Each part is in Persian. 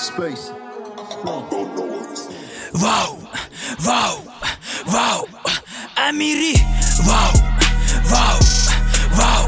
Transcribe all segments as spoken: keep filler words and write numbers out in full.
Space. واو واو واو امیری واو واو واو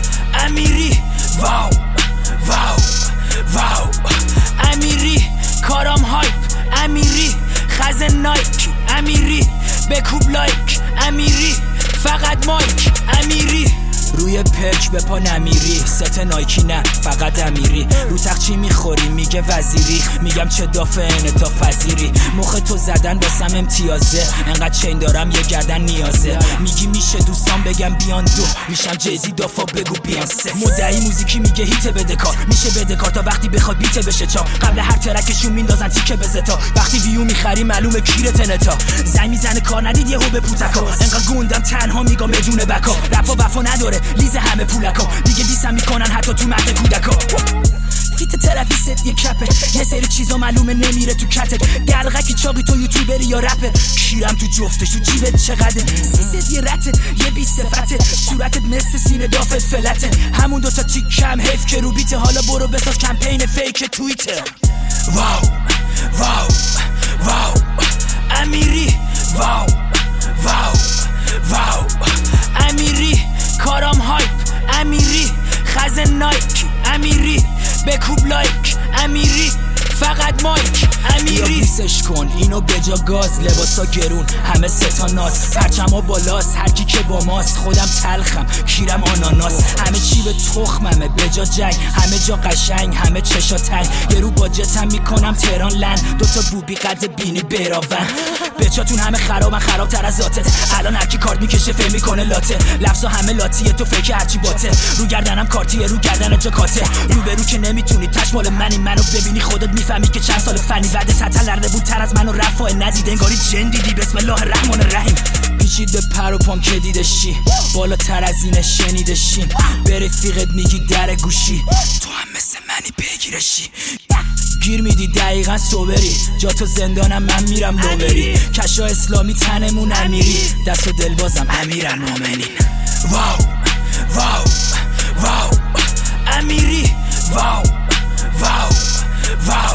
امیری واو واو واو امیری کارام هایپ امیری خزن نایک امیری بکوب لایک امیری فقط مایک امیری روی پرک به پا نمیری ست نایکی نه فقط امیری رو تخچی میخوری میگه وزیری میگم چه دافه انعطاف پذیری مخ تو زدن واسم امتیازه انقدر چین دارم یه گردن نیازه میگی میشه دوستان بگم بیان دو میشم جیزی دافا بگو بیان سه مدعی موزیکی میگه هیت بده کار میشه بده کار تا وقتی بخواد بیت بشه چا قبل هر ترکشون میندازن تیکه بزتا وقتی ویو میخری معلومه کیرت نتا زنگ میزنه کار ندید یهو به پوتکا انقدر گوندم تنها میگم بدون بکا رپا وفا نداره لیز همه پولکا دیگه دیسم میکنن حتی تو مهد کودکا فیت تلویزیت یه کپه یه سری چیزا معلومه نمیره تو کتت دلغکی چاقی تو یوتیوبری یا رپه کیرم تو جفتش تو جیبت چقدر سیست یه رته یه بیست صفته صورتت مثل سینه دافت فلته همون دوتا تیک کم حیف که رو بیته حالا برو بساز کمپین فیک توییتر واو واو واو امیری واو واو واو امیری کارام هایپ امیری خزن نایک امیری بکوب لایک امیری فقط مایک امیری بیسش کن اینو بجا گاز لباسا گرون همه ستا ناز پرچما بالاست هرکی که با ماست خودم تلخم کیرم آناناس همه چی به تخممه بجا جنگ همه جا قشنگ همه چشا تنگ یه رو با جتم میکنم تهران لن دوتا بوبی قد بینی براون بچاتون همه خرابن خرابتر از ذاتت الان هرکی کارت میکشه فهم میکنه لاته لفظا همه لاتیه تو فکر هرچی باته رو گردنم کارتیه رو گردن جا کاته رو برو که نمیتونی تش مال منی منو ببینی خودت میفهمی که چند سال فنی وعده تتلرده بود تر از منو رفاه ندید انگاری جن دیدی بسم الله الرحمن الرحیم پیچید به پر و پام که دیدشی بالاتر از اینه شنیدشیم به رفیقت میگی در گوشی تو هم مثل منی بگیرشی گیر میدی دقیقا صبری جا تو زندانم من میرم لوبری کشا اسلامی تنمون امیری دست و دل بازم امیرن مومنین واو واو واو امیری واو واو واو